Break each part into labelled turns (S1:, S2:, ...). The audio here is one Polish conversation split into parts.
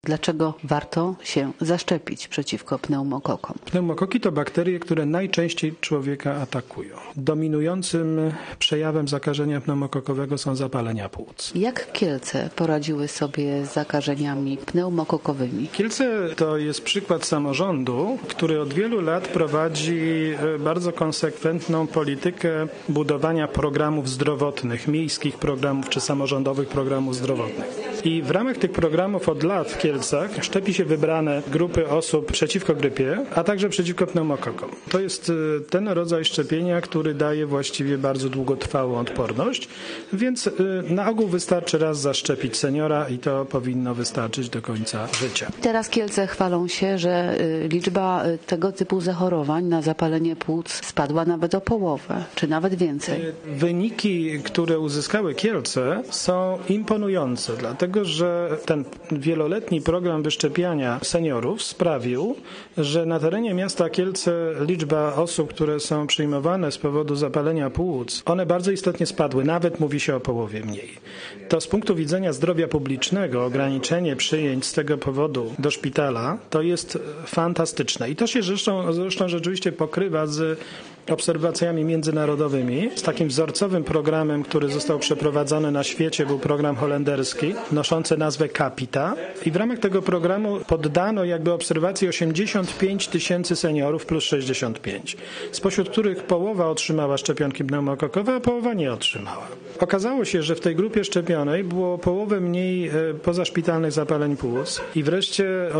S1: Dlaczego warto się zaszczepić przeciwko pneumokokom?
S2: Pneumokoki to bakterie, które najczęściej człowieka atakują. Dominującym przejawem zakażenia pneumokokowego są zapalenia płuc.
S1: Jak Kielce poradziły sobie z zakażeniami pneumokokowymi?
S2: Kielce to jest przykład samorządu, który od wielu lat prowadzi bardzo konsekwentną politykę budowania programów zdrowotnych, miejskich programów czy samorządowych programów zdrowotnych. I w ramach tych programów od lat w Kielcach szczepi się wybrane grupy osób przeciwko grypie, a także przeciwko pneumokokom. To jest ten rodzaj szczepienia, który daje właściwie bardzo długotrwałą odporność, więc na ogół wystarczy raz zaszczepić seniora i to powinno wystarczyć do końca życia.
S1: Teraz Kielce chwalą się, że liczba tego typu zachorowań na zapalenie płuc spadła nawet o połowę, czy nawet więcej.
S2: Wyniki, które uzyskały Kielce, są imponujące, dlatego że ten wieloletni program wyszczepiania seniorów sprawił, że na terenie miasta Kielce liczba osób, które są przyjmowane z powodu zapalenia płuc, one bardzo istotnie spadły, nawet mówi się o połowie mniej. To z punktu widzenia zdrowia publicznego ograniczenie przyjęć z tego powodu do szpitala to jest fantastyczne i to się zresztą rzeczywiście pokrywa z obserwacjami międzynarodowymi. Z takim wzorcowym programem, który został przeprowadzony na świecie, był program holenderski, noszący nazwę Capita. I w ramach tego programu poddano obserwacji 85 tysięcy seniorów plus 65, spośród których połowa otrzymała szczepionki pneumokokowe, a połowa nie otrzymała. Okazało się, że w tej grupie szczepionej było połowę mniej pozaszpitalnych zapaleń płuc i wreszcie o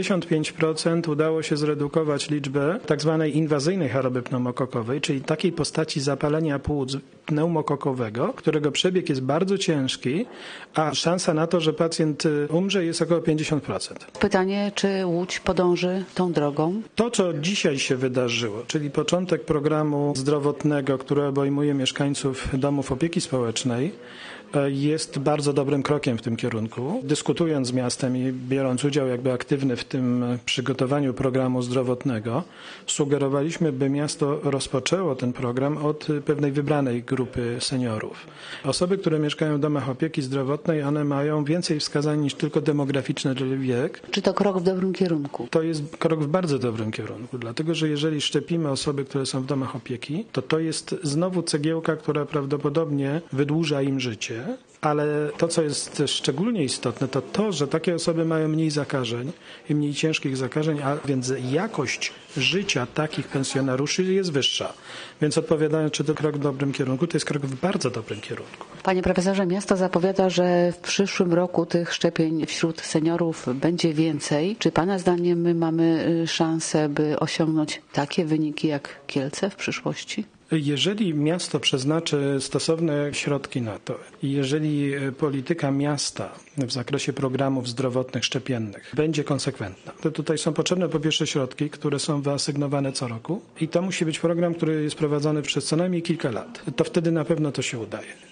S2: 75% udało się zredukować liczbę tzw. inwazyjnej choroby pneumokokowej, czyli takiej postaci zapalenia płuc pneumokokowego, którego przebieg jest bardzo ciężki, a szansa na to, że pacjent umrze, jest około 50%.
S1: Pytanie, czy Łódź podąży tą drogą?
S2: To, co dzisiaj się wydarzyło, czyli początek programu zdrowotnego, który obejmuje mieszkańców domów opieki społecznej, jest bardzo dobrym krokiem w tym kierunku. Dyskutując z miastem i biorąc udział aktywny w tym przygotowaniu programu zdrowotnego, sugerowaliśmy, by miasto rozpoczęło ten program od pewnej wybranej grupy seniorów. Osoby, które mieszkają w domach opieki zdrowotnej, one mają więcej wskazań niż tylko demograficzne, czyli wiek.
S1: Czy to krok w dobrym kierunku?
S2: To jest krok w bardzo dobrym kierunku, dlatego że jeżeli szczepimy osoby, które są w domach opieki, to jest znowu cegiełka, która prawdopodobnie wydłuża im życie. Ale to, co jest szczególnie istotne, to to, że takie osoby mają mniej zakażeń i mniej ciężkich zakażeń, a więc jakość życia takich pensjonariuszy jest wyższa. Więc odpowiadając, czy to krok w dobrym kierunku, to jest krok w bardzo dobrym kierunku.
S1: Panie profesorze, miasto zapowiada, że w przyszłym roku tych szczepień wśród seniorów będzie więcej. Czy pana zdaniem my mamy szansę, by osiągnąć takie wyniki jak Kielce w przyszłości?
S2: Jeżeli miasto przeznaczy stosowne środki na to i jeżeli polityka miasta w zakresie programów zdrowotnych, szczepiennych będzie konsekwentna, to tutaj są potrzebne po pierwsze środki, które są wyasygnowane co roku i to musi być program, który jest prowadzony przez co najmniej kilka lat. To wtedy na pewno to się udaje.